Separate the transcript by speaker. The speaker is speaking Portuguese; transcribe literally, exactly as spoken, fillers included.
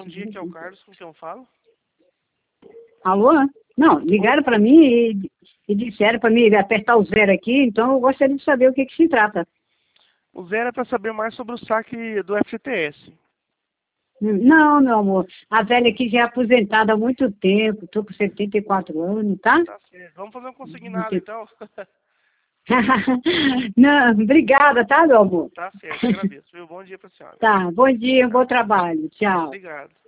Speaker 1: bom dia, aqui é o Carlos, com quem eu falo?
Speaker 2: Alô? Não, ligaram para mim e, e disseram para mim apertar o zero aqui, então eu gostaria de saber o que, que se trata.
Speaker 1: O zero é para saber mais sobre o saque do F G T S.
Speaker 2: Não, meu amor, a velha aqui já é aposentada há muito tempo, estou com setenta e quatro anos, tá?
Speaker 1: Tá certo. Vamos fazer um consignado, então?
Speaker 2: Não, obrigada, tá, meu amor?
Speaker 1: Tá certo, agradeço, viu? Bom dia para a senhora.
Speaker 2: Tá, bom dia, bom trabalho, tchau.
Speaker 1: Obrigado.